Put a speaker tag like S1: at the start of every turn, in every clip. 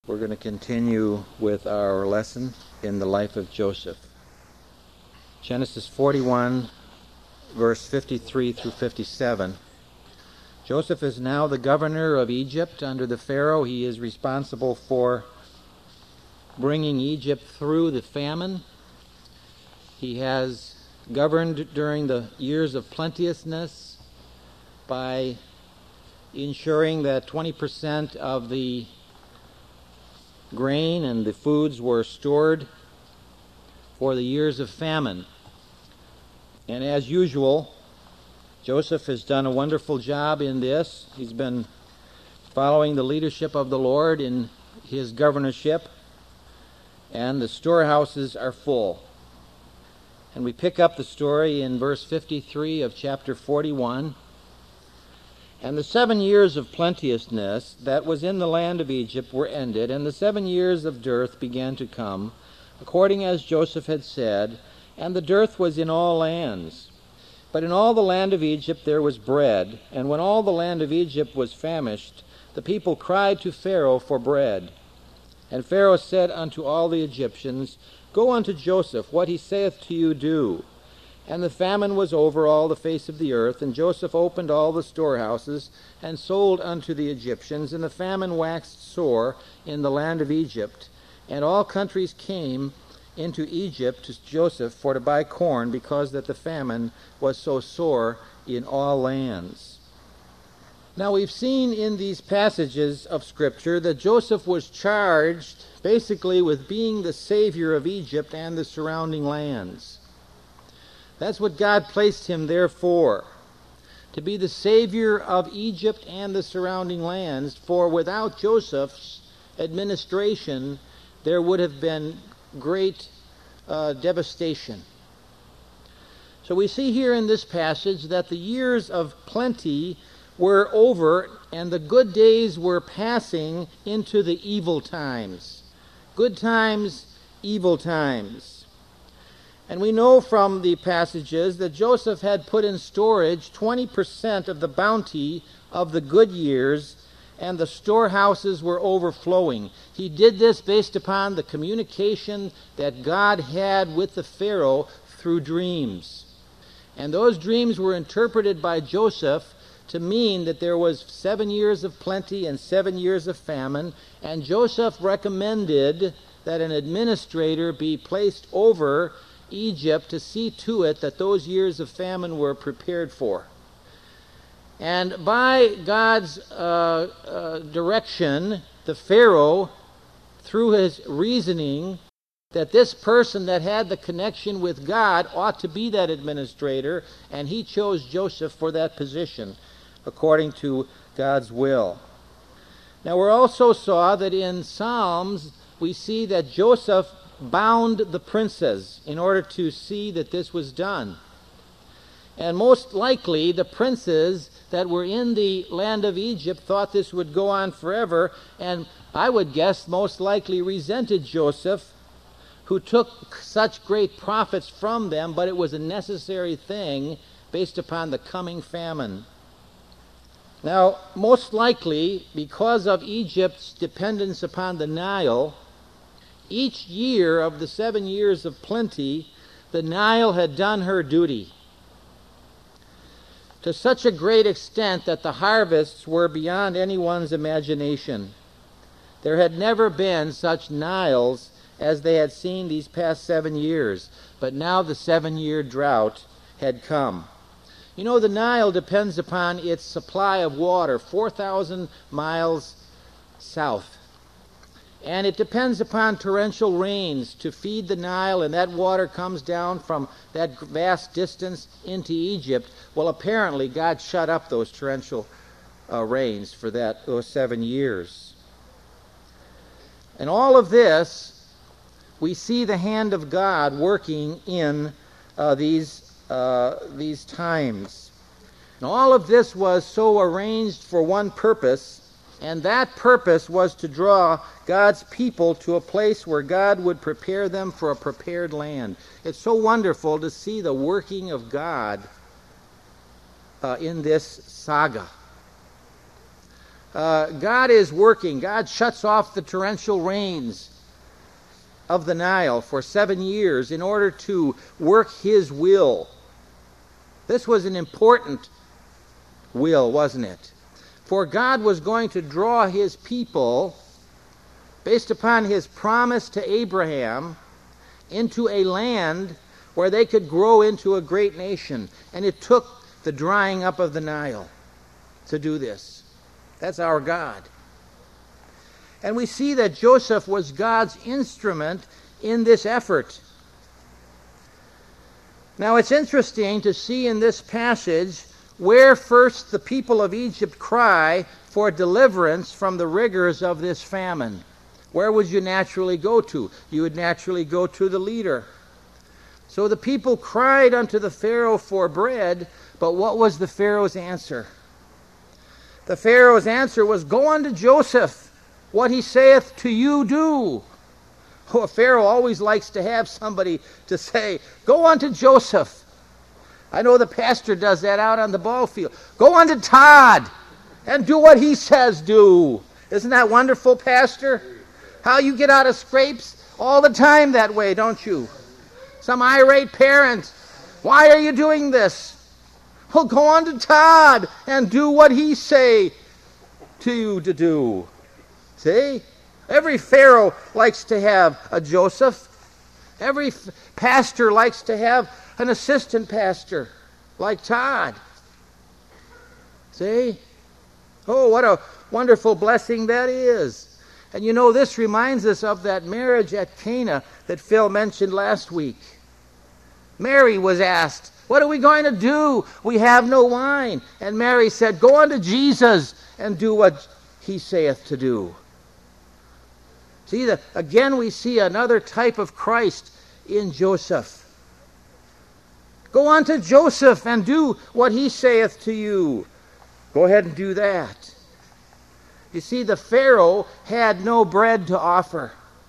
S1: We're going to continue with our lesson in the life of Joseph. Genesis 41, verse 53 through 57. Joseph is now the governor of Egypt under the Pharaoh. He is responsible for bringing Egypt through the famine. He has governed during the years of plenteousness by ensuring that 20% of the grain and the foods were stored for the years of famine. And as usual, Joseph has done a wonderful job in this. He's been following the leadership of the Lord in his governorship, and the storehouses are full. And we pick up the story in verse 53 of chapter 41. And the 7 years of plenteousness that was in the land of Egypt were ended, and the 7 years of dearth began to come, according as Joseph had said, and the dearth was in all lands. But in all the land of Egypt there was bread, and when all the land of Egypt was famished, the people cried to Pharaoh for bread. And Pharaoh said unto all the Egyptians, Go unto Joseph, what he saith to you do. And the famine was over all the face of the earth, and Joseph opened all the storehouses, and sold unto the Egyptians, and the famine waxed sore in the land of Egypt. And all countries came into Egypt to Joseph for to buy corn, because that the famine was so sore in all lands. Now we've seen in these passages of Scripture that Joseph was charged basically with being the savior of Egypt and the surrounding lands. That's what God placed him there for, to be the savior of Egypt and the surrounding lands, for without Joseph's administration there would have been great devastation. So we see here in this passage that the years of plenty were over and the good days were passing into the evil times. Good times, evil times. And we know from the passages that Joseph had put in storage 20% of the bounty of the good years, and the storehouses were overflowing. He did this based upon the communication that God had with the Pharaoh through dreams. And those dreams were interpreted by Joseph to mean that there was 7 years of plenty and 7 years of famine, and Joseph recommended that an administrator be placed over Egypt to see to it that those years of famine were prepared for. And by God's direction, the Pharaoh, through his reasoning that this person that had the connection with God ought to be that administrator, and he chose Joseph for that position according to God's will. Now we also saw that in Psalms we see that Joseph bound the princes in order to see that this was done. And most likely the princes that were in the land of Egypt thought this would go on forever, and I would guess most likely resented Joseph, who took such great profits from them, but it was a necessary thing based upon the coming famine. Now, most likely, because of Egypt's dependence upon the Nile, each year of the 7 years of plenty, the Nile had done her duty to such a great extent that the harvests were beyond anyone's imagination. There had never been such Niles as they had seen these past 7 years, but now the 7-year drought had come. You know, the Nile depends upon its supply of water 4,000 miles south. And it depends upon torrential rains to feed the Nile, and that water comes down from that vast distance into Egypt. Well, apparently God shut up those torrential rains for those 7 years. And all of this, we see the hand of God working in these times. And all of this was so arranged for one purpose, and that purpose was to draw God's people to a place where God would prepare them for a prepared land. It's so wonderful to see the working of God in this saga. God is working. God shuts off the torrential rains of the Nile for 7 years in order to work his will. This was an important will, wasn't it? For God was going to draw his people, based upon his promise to Abraham, into a land where they could grow into a great nation. And it took the drying up of the Nile to do this. That's our God. And we see that Joseph was God's instrument in this effort. Now it's interesting to see in this passage where first the people of Egypt cry for deliverance from the rigors of this famine. Where would you naturally go to? You would naturally go to the leader. So the people cried unto the Pharaoh for bread, but what was the Pharaoh's answer? The Pharaoh's answer was, "Go unto Joseph, what he saith to you do." Oh, a Pharaoh always likes to have somebody to say, "Go unto Joseph." I know the pastor does that out on the ball field. "Go unto Todd and do what he says do." Isn't that wonderful, Pastor? How you get out of scrapes all the time that way, don't you? Some irate parent, "Why are you doing this?" "Well, go on to Todd and do what he say to you to do." See? Every Pharaoh likes to have a Joseph. Every pastor likes to have an assistant pastor like Todd. See? Oh, what a wonderful blessing that is. And you know, this reminds us of that marriage at Cana that Phil mentioned last week. Mary was asked, "What are we going to do? We have no wine." And Mary said, "Go unto Jesus and do what he saith to do." See, again we see another type of Christ in Joseph. Go unto Joseph and do what he saith to you. Go ahead and do that. You see, the Pharaoh had no bread to offer.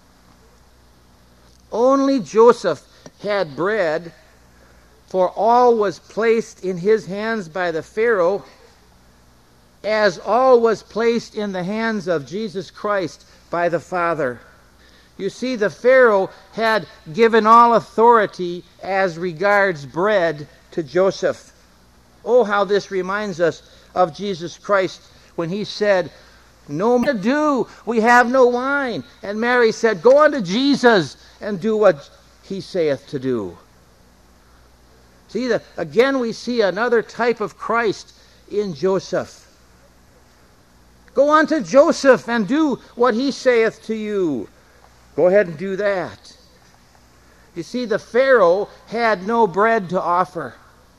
S1: Only Joseph had bread, for all was placed in his hands by the Pharaoh, as all was placed in the hands of Jesus Christ by the Father. You see, the Pharaoh had given all authority as regards bread to Joseph. Oh, how this reminds us of Jesus Christ when he said, "No more to do, we have no wine." And Mary said, "Go unto Jesus and do what he saith to do." See, again we see another type of Christ in Joseph. Go unto Joseph and do what he saith to you. Go ahead and do that. You see, the Pharaoh had no bread to offer.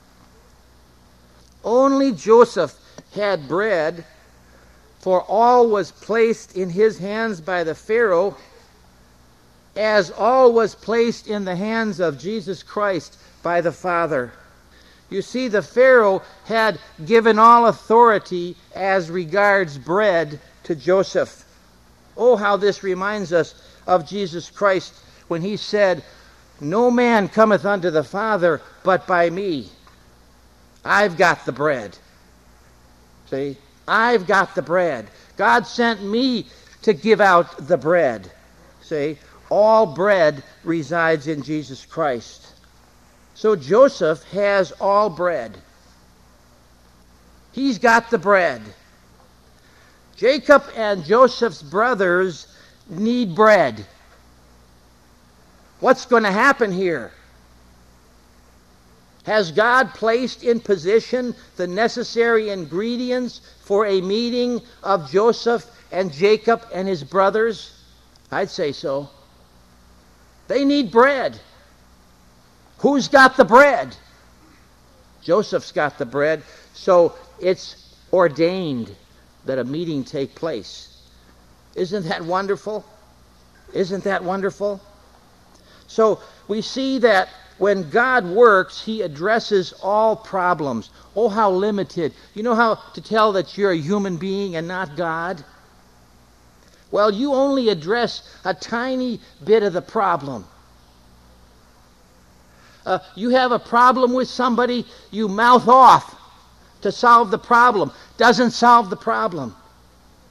S1: Only Joseph had bread, for all was placed in his hands by the Pharaoh, as all was placed in the hands of Jesus Christ by the Father. You see, the Pharaoh had given all authority as regards bread to Joseph. Oh, how this reminds us of Jesus Christ when he said, "No man cometh unto the Father but by me." I've got the bread. See? I've got the bread. God sent me to give out the bread. See? All bread resides in Jesus Christ. So Joseph has all bread. He's got the bread. Jacob and Joseph's brothers need bread. What's going to happen here? Has God placed in position the necessary ingredients for a meeting of Joseph and Jacob and his brothers? I'd say so. They need bread. Who's got the bread? Joseph's got the bread, so it's ordained that a meeting take place. Isn't that wonderful? Isn't that wonderful? So we see that when God works, he addresses all problems. Oh, how limited. You know how to tell that you're a human being and not God? Well, you only address a tiny bit of the problem. You have a problem with somebody, you mouth off to solve the problem. Doesn't solve the problem.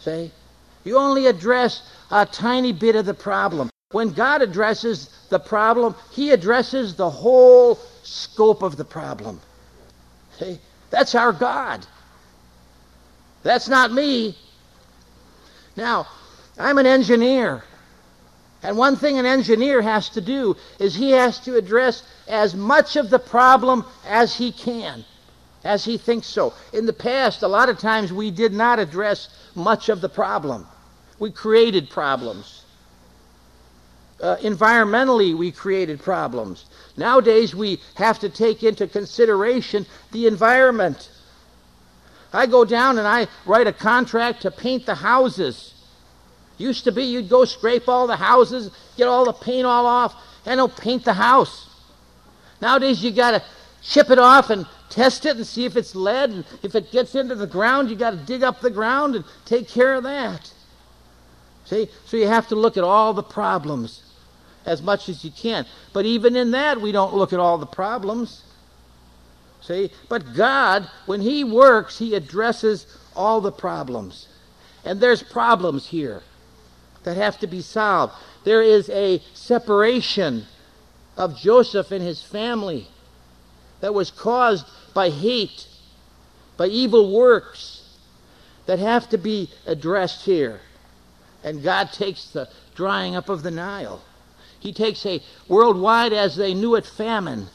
S1: See? You only address a tiny bit of the problem. When God addresses the problem, He addresses the whole scope of the problem. See? That's our God. That's not me. Now, I'm an engineer. And one thing an engineer has to do is he has to address as much of the problem as he can, as he thinks so. In the past, a lot of times we did not address much of the problem. We created problems. Environmentally, we created problems. Nowadays, we have to take into consideration the environment. I go down and I write a contract to paint the houses. Used to be you'd go scrape all the houses, get all the paint all off, and they'll paint the house. Nowadays you got to chip it off and test it and see if it's lead, and if it gets into the ground, you got to dig up the ground and take care of that. See? So you have to look at all the problems as much as you can. But even in that, we don't look at all the problems. See? But God, when He works, He addresses all the problems. And there's problems here that have to be solved. There is a separation of Joseph and his family that was caused by hate, by evil works, that have to be addressed here. And God takes the drying up of the Nile. He takes a worldwide, as they knew it, famine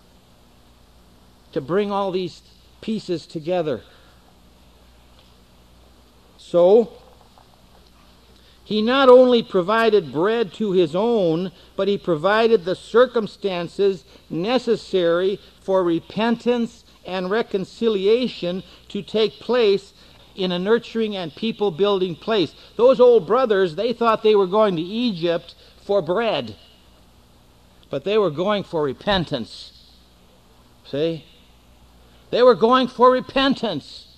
S1: to bring all these pieces together. So, He not only provided bread to His own, but He provided the circumstances necessary for repentance and reconciliation to take place in a nurturing and people-building place. Those old brothers, they thought they were going to Egypt for bread, but they were going for repentance. See? They were going for repentance.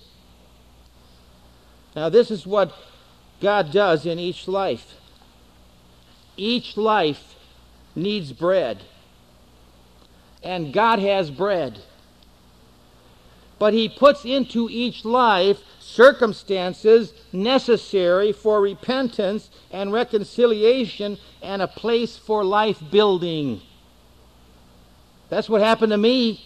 S1: Now, this is what God does in each life. Each life needs bread. And God has bread. But He puts into each life circumstances necessary for repentance and reconciliation and a place for life building. That's what happened to me.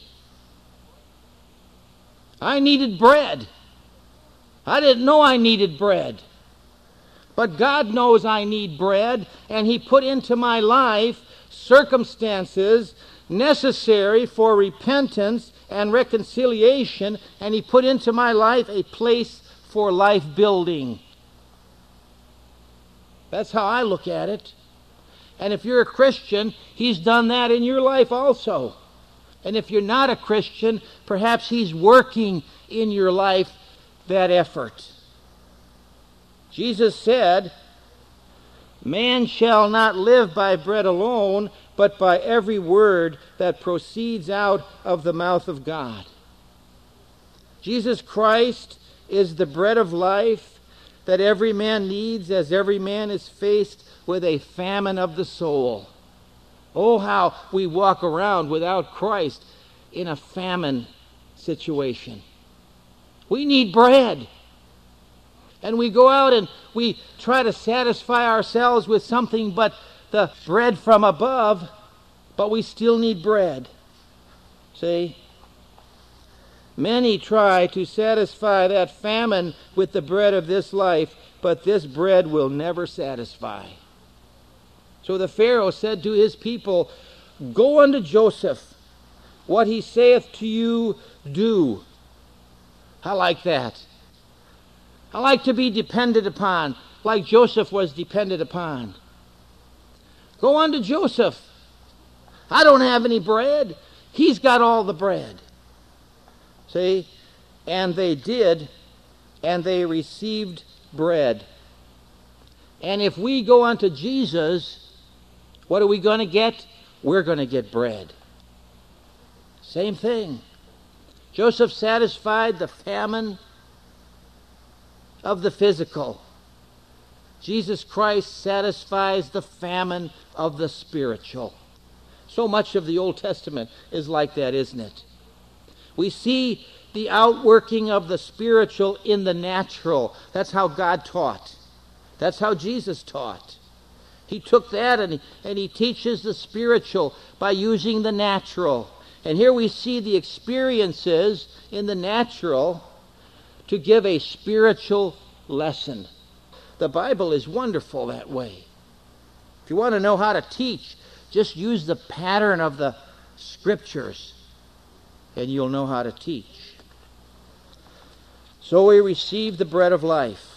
S1: I needed bread. I didn't know I needed bread. But God knows I need bread, and He put into my life circumstances necessary for repentance and reconciliation, and He put into my life a place for life building. That's how I look at it. And if you're a Christian, He's done that in your life also. And if you're not a Christian, perhaps He's working in your life that effort. Jesus said, "Man shall not live by bread alone, but by every word that proceeds out of the mouth of God." Jesus Christ is the bread of life that every man needs, as every man is faced with a famine of the soul. Oh, how we walk around without Christ in a famine situation. We need bread. And we go out and we try to satisfy ourselves with something but the bread from above, but we still need bread. See? Many try to satisfy that famine with the bread of this life, but this bread will never satisfy. So the Pharaoh said to his people, "Go unto Joseph, what he saith to you, do." I like that. I like to be depended upon, like Joseph was depended upon. Go unto Joseph. I don't have any bread. He's got all the bread. See? And they did, and they received bread. And if we go unto Jesus, what are we going to get? We're going to get bread. Same thing. Joseph satisfied the famine of the physical. Jesus Christ satisfies the famine of the spiritual. So much of the Old Testament is like that, isn't it? We see the outworking of the spiritual in the natural. That's how God taught. That's how Jesus taught. He took that and he teaches the spiritual by using the natural. And here we see the experiences in the natural to give a spiritual lesson. The Bible is wonderful that way. If you want to know how to teach, just use the pattern of the Scriptures, and you'll know how to teach. So we receive the bread of life.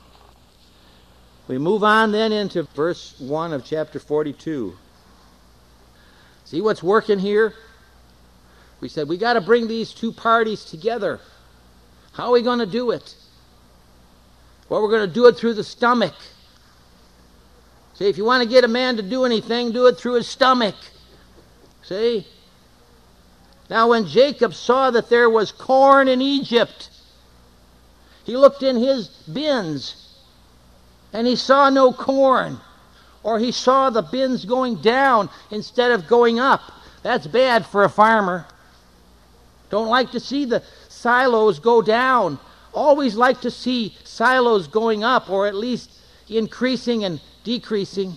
S1: We move on then into verse 1 of chapter 42. See what's working here? We said we got to bring these two parties together. How are we going to do it? Well, we're going to do it through the stomach. See, if you want to get a man to do anything, do it through his stomach. See? Now, when Jacob saw that there was corn in Egypt, he looked in his bins, and he saw no corn. Or he saw the bins going down instead of going up. That's bad for a farmer. Don't like to see the silos go down. Always like to see silos going up, or at least increasing and decreasing.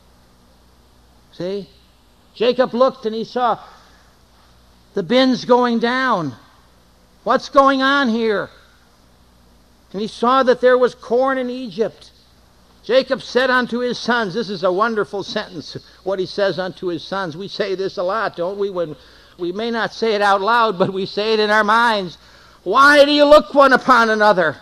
S1: See? Jacob looked and he saw the bins going down. What's going on here? And he saw that there was corn in Egypt. Jacob said unto his sons, this is a wonderful sentence, what he says unto his sons. We say this a lot, don't we? When we may not say it out loud, but we say it in our minds. Why do you look one upon another?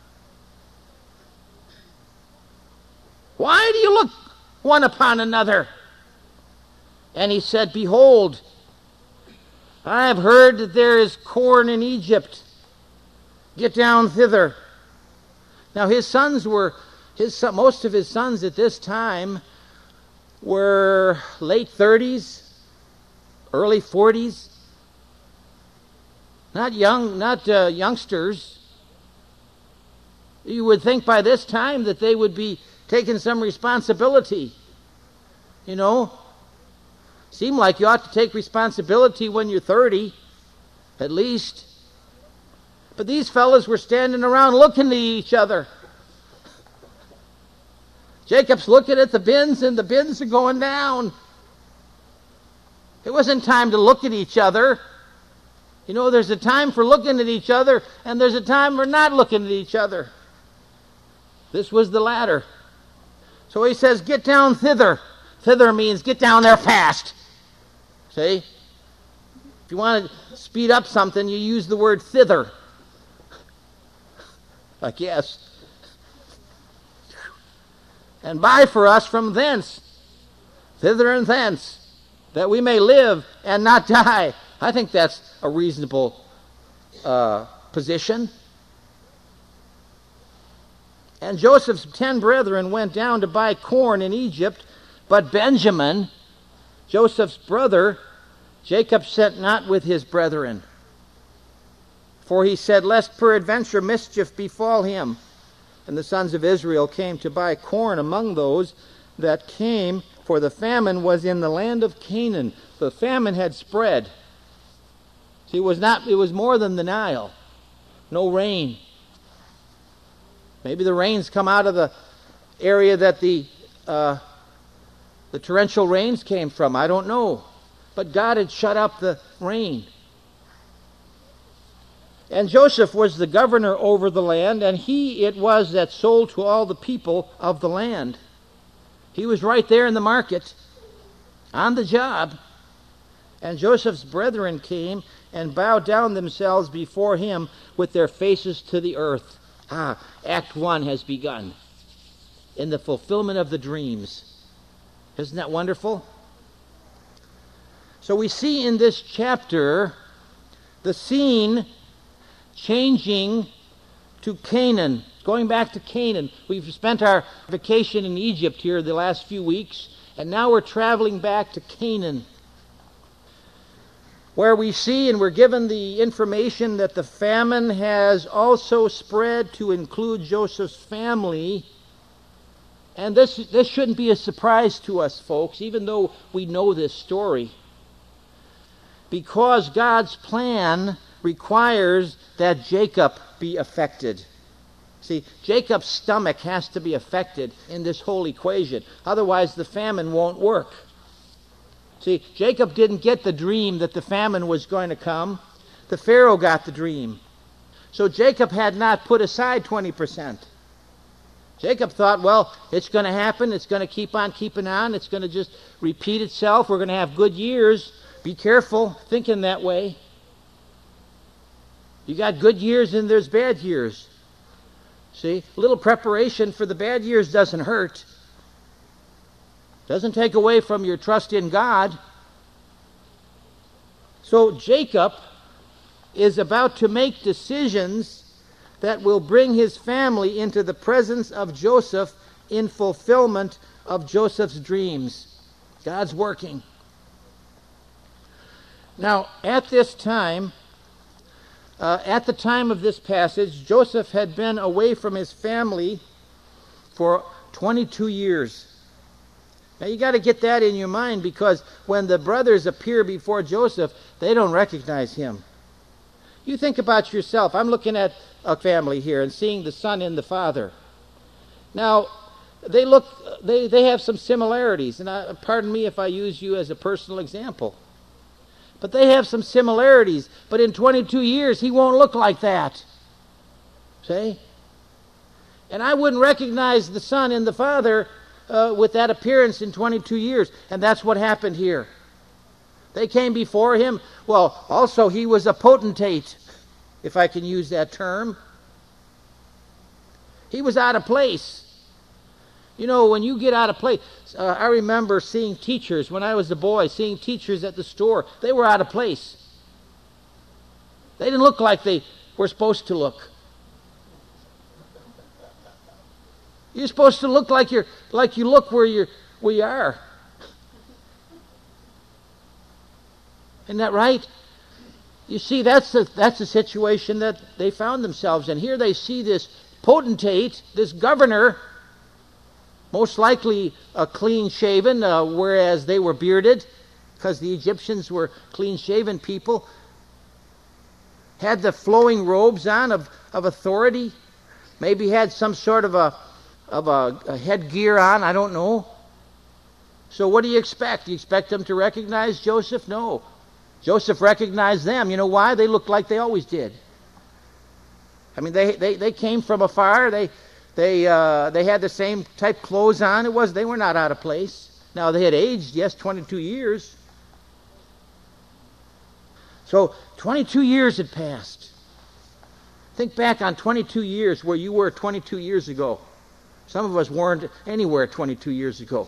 S1: Why do you look one upon another? And he said, behold, I have heard that there is corn in Egypt. Get down thither. Now his sons were, most of his sons at this time were late 30s, early 40s. Not youngsters. You would think by this time that they would be taking some responsibility. You know? Seem like you ought to take responsibility when you're 30, at least. But these fellas were standing around looking at each other. Jacob's looking at the bins, and the bins are going down. It wasn't time to look at each other. You know, there's a time for looking at each other, and there's a time for not looking at each other. This was the latter. So he says, get down thither. Thither means get down there fast. See? If you want to speed up something, you use the word thither. I guess. And buy for us from thence, thither and thence, that we may live and not die. I think that's a reasonable position. And Joseph's 10 brethren went down to buy corn in Egypt, but Benjamin, Joseph's brother, Jacob sent not with his brethren. For he said, lest peradventure mischief befall him. And the sons of Israel came to buy corn among those that came, for the famine was in the land of Canaan. The famine had spread. See, it was more than the Nile. No rain. Maybe the rains come out of the area that the torrential rains came from. I don't know. But God had shut up the rain. And Joseph was the governor over the land, and he it was that sold to all the people of the land. He was right there in the market, on the job. And Joseph's brethren came and bowed down themselves before him with their faces to the earth. Act 1 has begun in the fulfillment of the dreams. Isn't that wonderful? So we see in this chapter the scene changing to Canaan, going back to Canaan. We've spent our vacation in Egypt here the last few weeks, and now we're traveling back to Canaan, where we see and we're given the information that the famine has also spread to include Joseph's family. And this shouldn't be a surprise to us, folks, even though we know this story. Because God's plan requires that Jacob be affected. See, Jacob's stomach has to be affected in this whole equation. Otherwise, the famine won't work. See, Jacob didn't get the dream that the famine was going to come. The Pharaoh got the dream. So Jacob had not put aside 20%. Jacob thought, well, it's going to happen. It's going to keep on keeping on. It's going to just repeat itself. We're going to have good years. Be careful thinking that way. You got good years and there's bad years. See, a little preparation for the bad years doesn't hurt. Doesn't take away from your trust in God. So Jacob is about to make decisions that will bring his family into the presence of Joseph in fulfillment of Joseph's dreams. God's working. Now, at this time, at the time of this passage, Joseph had been away from his family for 22 years. Now you got to get that in your mind, because when the brothers appear before Joseph, they don't recognize him. You think about yourself. I'm looking at a family here and seeing the son and the father. Now, they have some similarities, and pardon me if I use you as a personal example. But they have some similarities. But in 22 years, he won't look like that. See? And I wouldn't recognize the son and the father with that appearance in 22 years. And that's what happened here. They came before him. Well, also he was a potentate, if I can use that term. He was out of place. You know, when you get out of place, I remember seeing teachers, when I was a boy, seeing teachers at the store. They were out of place. They didn't look like they were supposed to look. You're supposed to look like you look where you are. Isn't that right? You see, that's the situation that they found themselves in. Here they see this potentate, this governor, most likely clean-shaven, whereas they were bearded, because the Egyptians were clean-shaven people, had the flowing robes on of authority, maybe had some sort of a headgear on, I don't know. So what do you expect? Do you expect them to recognize Joseph? No. Joseph recognized them. You know why? They looked like they always did. I mean, they came from afar. They had the same type clothes on. They were not out of place. Now they had aged, yes, 22 years. So 22 years had passed. Think back on 22 years where you were 22 years ago. Some of us weren't anywhere 22 years ago.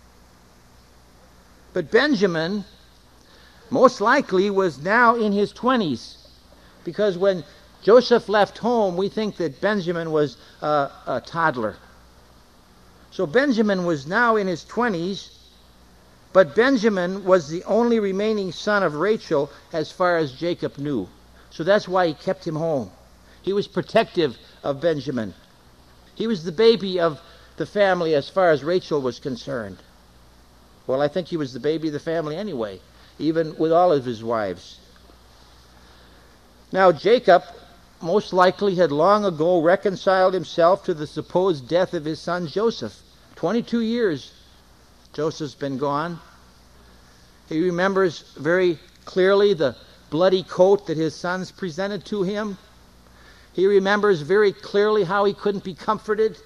S1: But Benjamin most likely was now in his 20s, because when Joseph left home, we think that Benjamin was a toddler. So Benjamin was now in his 20s, but Benjamin was the only remaining son of Rachel as far as Jacob knew. So that's why he kept him home. He was protective of Benjamin. He was the baby of the family as far as Rachel was concerned. Well, I think he was the baby of the family anyway, even with all of his wives. Now, Jacob most likely had long ago reconciled himself to the supposed death of his son Joseph. 22 years Joseph's been gone. He remembers very clearly the bloody coat that his sons presented to him. He remembers very clearly how he couldn't be comforted.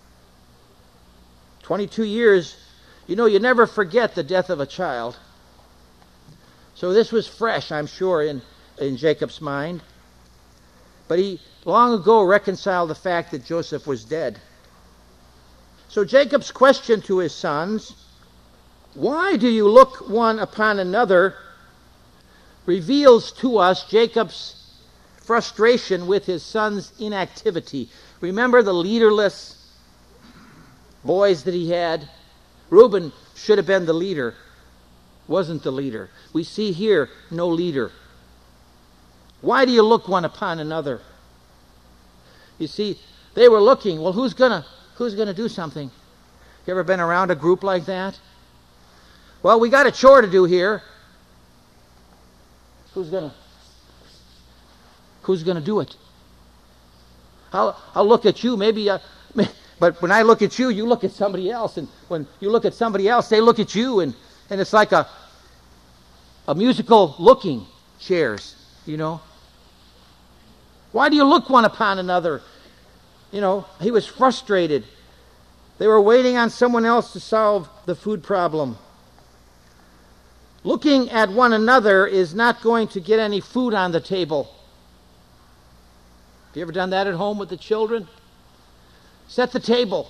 S1: 22 years, you know, you never forget the death of a child. So this was fresh, I'm sure, in Jacob's mind. But he long ago reconciled the fact that Joseph was dead. So Jacob's question to his sons, why do you look one upon another, reveals to us Jacob's frustration with his son's inactivity. Remember the leaderless boys that he had? Reuben should have been the leader, wasn't the leader. We see here no leader. Why do you look one upon another? You see, they were looking, well, who's gonna do something? You ever been around a group like that? Well, we got a chore to do here. Who's gonna? Who's going to do it? I'll look at you, but when I look at you, you look at somebody else. And when you look at somebody else, they look at you. And it's like a musical looking chairs, you know. Why do you look one upon another? You know, he was frustrated. They were waiting on someone else to solve the food problem. Looking at one another is not going to get any food on the table. Have you ever done that at home with the children? Set the table.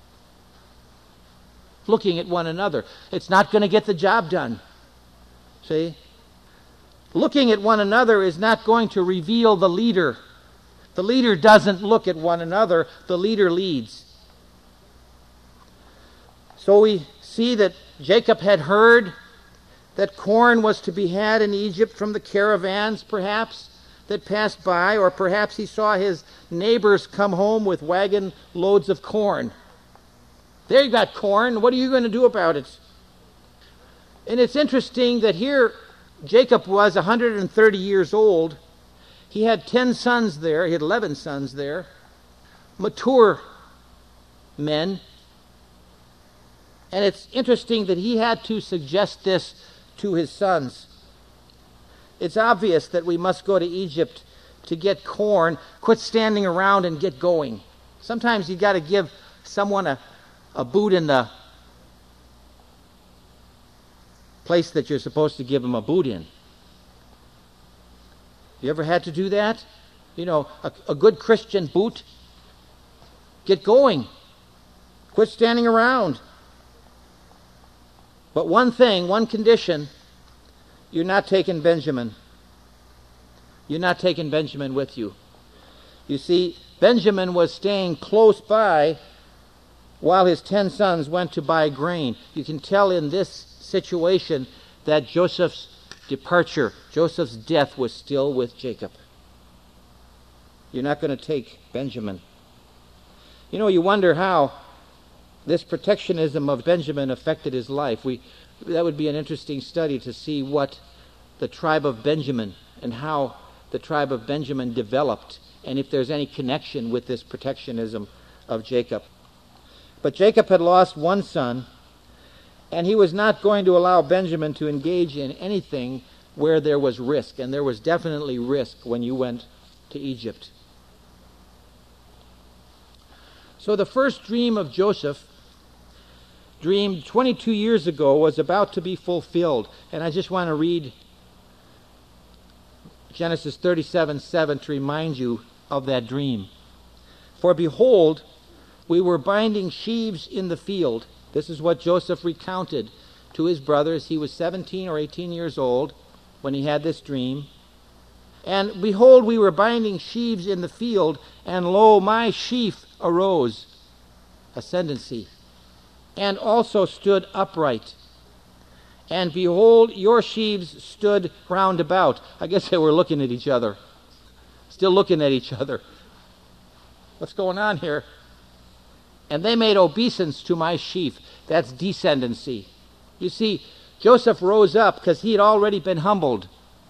S1: Looking at one another. It's not going to get the job done. See? Looking at one another is not going to reveal the leader. The leader doesn't look at one another. The leader leads. So we see that Jacob had heard that corn was to be had in Egypt from the caravans, perhaps, that passed by, or perhaps he saw his neighbors come home with wagon loads of corn. There you got corn. What are you going to do about it? And it's interesting that here Jacob was 130 years old. He had 10 sons there. He had 11 sons there. Mature men. And it's interesting that he had to suggest this to his sons. It's obvious that we must go to Egypt to get corn. Quit standing around and get going. Sometimes you've got to give someone a boot in the place that you're supposed to give them a boot in. You ever had to do that? You know, a good Christian boot? Get going. Quit standing around. But one thing, one condition, you're not taking Benjamin. You're not taking Benjamin with you. You see, Benjamin was staying close by while his 10 sons went to buy grain. You can tell in this situation that Joseph's departure, Joseph's death was still with Jacob. You're not going to take Benjamin. You know, you wonder how this protectionism of Benjamin affected his life. That would be an interesting study to see what the tribe of Benjamin and how the tribe of Benjamin developed, and if there's any connection with this protectionism of Jacob. But Jacob had lost one son, and he was not going to allow Benjamin to engage in anything where there was risk, and there was definitely risk when you went to Egypt. So the first dream of Joseph, dreamed 22 years ago, was about to be fulfilled. And I just want to read Genesis 37:7 to remind you of that dream. For behold, we were binding sheaves in the field. This is what Joseph recounted to his brothers. He was 17 or 18 years old when he had this dream. And behold, we were binding sheaves in the field, and lo, my sheaf arose, ascendancy, and also stood upright. And behold, your sheaves stood round about. I guess they were looking at each other. Still looking at each other. What's going on here? And they made obeisance to my sheaf. That's descendancy. You see, Joseph rose up because he had already been humbled.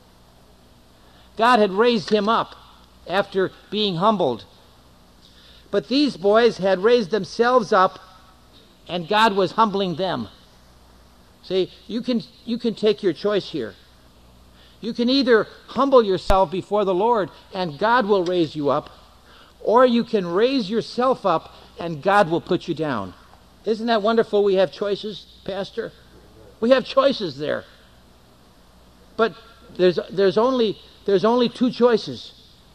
S1: God had raised him up after being humbled. But these boys had raised themselves up, and God was humbling them. See, you can take your choice here. You can either humble yourself before the Lord, and God will raise you up, or you can raise yourself up, and God will put you down. Isn't that wonderful? We have choices, Pastor. We have choices there. But there's only two choices.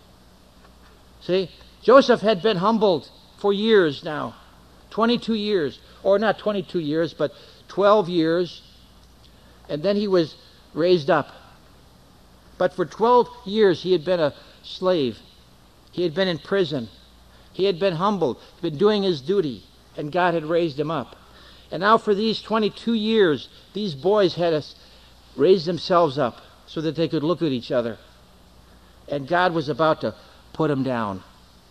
S1: See, Joseph had been humbled for years now, 22 years, or not 22 years, but 12 years, and then he was raised up. But for 12 years he had been a slave. He had been in prison. He had been humbled, been doing his duty, and God had raised him up. And now for these 22 years, these boys had raised themselves up so that they could look at each other. And God was about to put them down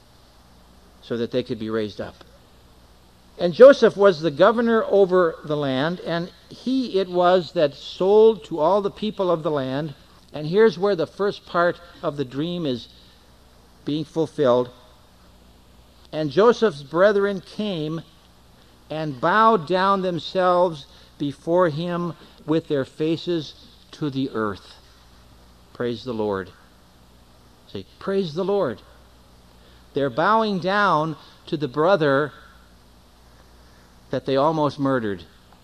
S1: so that they could be raised up. And Joseph was the governor over the land, and he it was that sold to all the people of the land. And here's where the first part of the dream is being fulfilled. And Joseph's brethren came and bowed down themselves before him with their faces to the earth. Praise the Lord. Say, praise the Lord. They're bowing down to the brother that they almost murdered.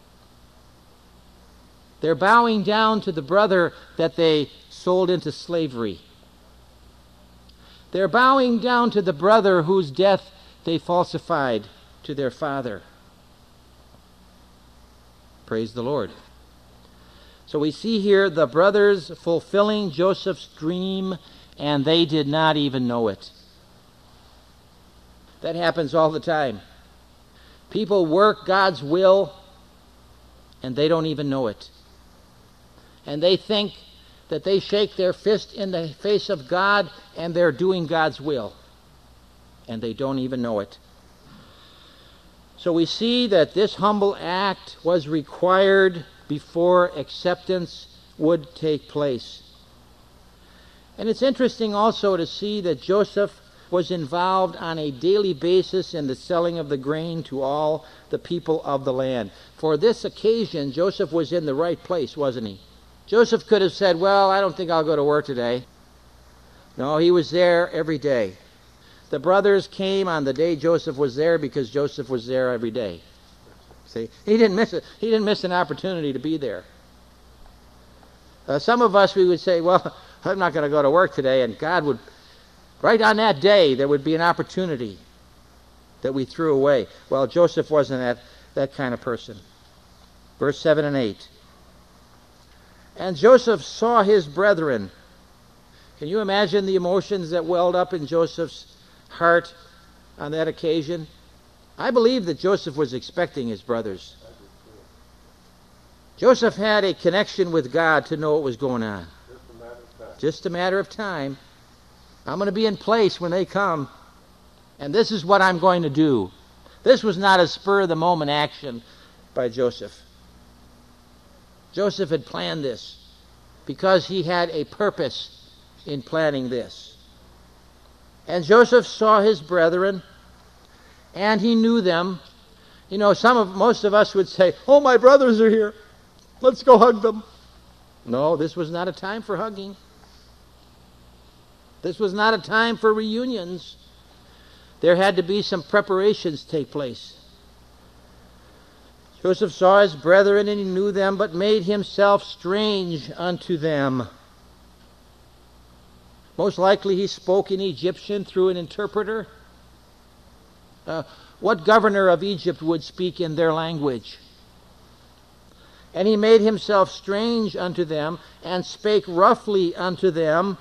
S1: They're bowing down to the brother that they sold into slavery. They're bowing down to the brother whose death they falsified to their father. Praise the Lord. So we see here the brothers fulfilling Joseph's dream, and they did not even know it. That happens all the time. People work God's will, and they don't even know it. And they think that they shake their fist in the face of God, and they're doing God's will. And they don't even know it. So we see that this humble act was required before acceptance would take place. And it's interesting also to see that Joseph was involved on a daily basis in the selling of the grain to all the people of the land. For this occasion, Joseph was in the right place, wasn't he? Joseph could have said, well, I don't think I'll go to work today. No, he was there every day. The brothers came on the day Joseph was there because Joseph was there every day. See, he didn't miss it. He didn't miss an opportunity to be there. Some of us, we would say, well, I'm not going to go to work today, and God would, right on that day, there would be an opportunity that we threw away. Well, Joseph wasn't that kind of person. Verse 7 and 8. And Joseph saw his brethren. Can you imagine the emotions that welled up in Joseph's heart on that occasion? I believe that Joseph was expecting his brothers. Joseph had a connection with God to know what was going on. Just a matter of time. I'm going to be in place when they come, and this is what I'm going to do. This was not a spur-of-the-moment action by Joseph. Joseph had planned this because he had a purpose in planning this. And Joseph saw his brethren, and he knew them. You know, most of us would say, oh, my brothers are here. Let's go hug them. No, this was not a time for hugging. This was not a time for reunions. There had to be some preparations take place. Joseph saw his brethren, and he knew them, but made himself strange unto them. Most likely he spoke in Egyptian through an interpreter. What governor of Egypt would speak in their language? And he made himself strange unto them, and spake roughly unto them.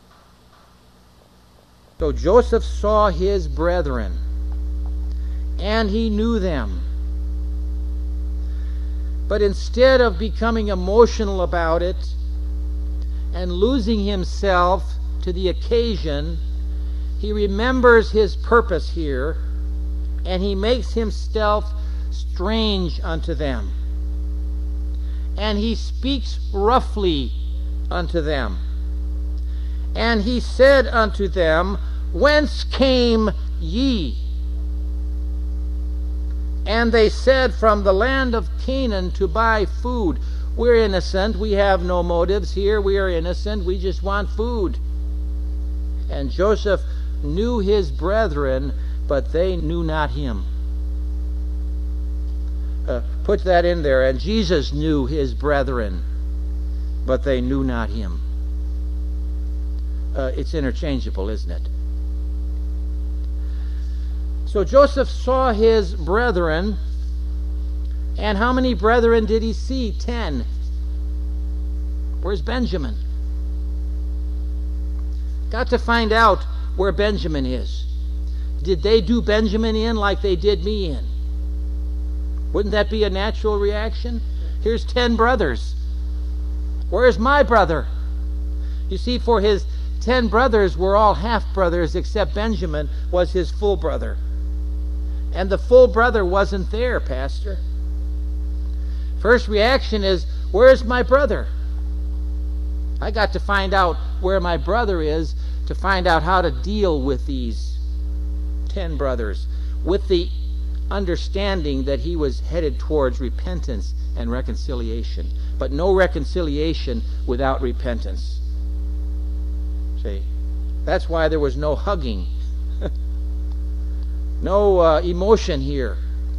S1: So Joseph saw his brethren, and he knew them. But instead of becoming emotional about it and losing himself to the occasion, he remembers his purpose here, and he makes himself strange unto them. And he speaks roughly unto them. And he said unto them, whence came ye? And they said, from the land of Canaan to buy food. We're innocent. We have no motives here. We are innocent. We just want food. And Joseph knew his brethren, but they knew not him. Put that in there. And Jesus knew his brethren, but they knew not him. It's interchangeable, isn't it? So Joseph saw his brethren, and how many brethren did he see? 10. Where's Benjamin? Got to find out where Benjamin is. Did they do Benjamin in like they did me in? Wouldn't that be a natural reaction? Here's 10 brothers. Where's my brother? You see, for his 10 brothers were all half-brothers, except Benjamin was his full brother. And the full brother wasn't there, Pastor. First reaction is, where's my brother? I got to find out where my brother is to find out how to deal with these 10 brothers, with the understanding that he was headed towards repentance and reconciliation. But no reconciliation without repentance. See? That's why there was no hugging. No emotion here.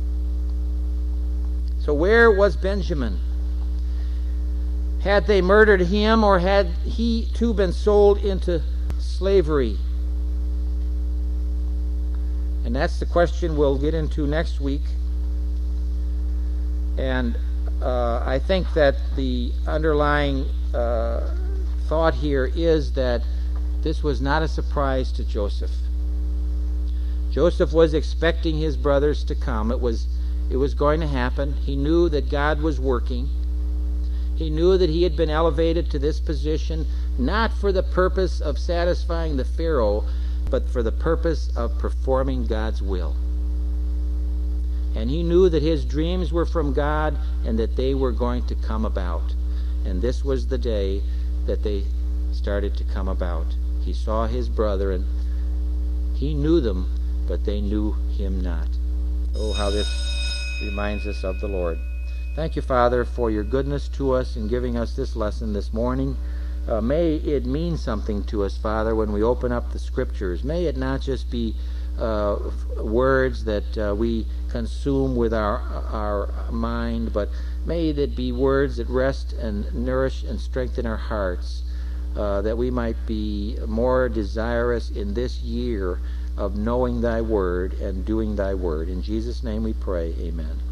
S1: So where was Benjamin? Had they murdered him, or had he too been sold into slavery? And that's the question we'll get into next week. And I think that the underlying thought here is that this was not a surprise to Joseph. Joseph was expecting his brothers to come. It was going to happen. He knew that God was working. He knew that he had been elevated to this position not for the purpose of satisfying the Pharaoh, but for the purpose of performing God's will. And he knew that his dreams were from God and that they were going to come about. And this was the day that they started to come about. He saw his brother, and he knew them, but they knew him not. Oh, how this reminds us of the Lord. Thank you, Father, for your goodness to us in giving us this lesson this morning. May it mean something to us, Father, when we open up the Scriptures. May it not just be words that we consume with our mind, but may it be words that rest and nourish and strengthen our hearts, that we might be more desirous in this year of knowing thy word and doing thy word. In Jesus' name we pray, amen.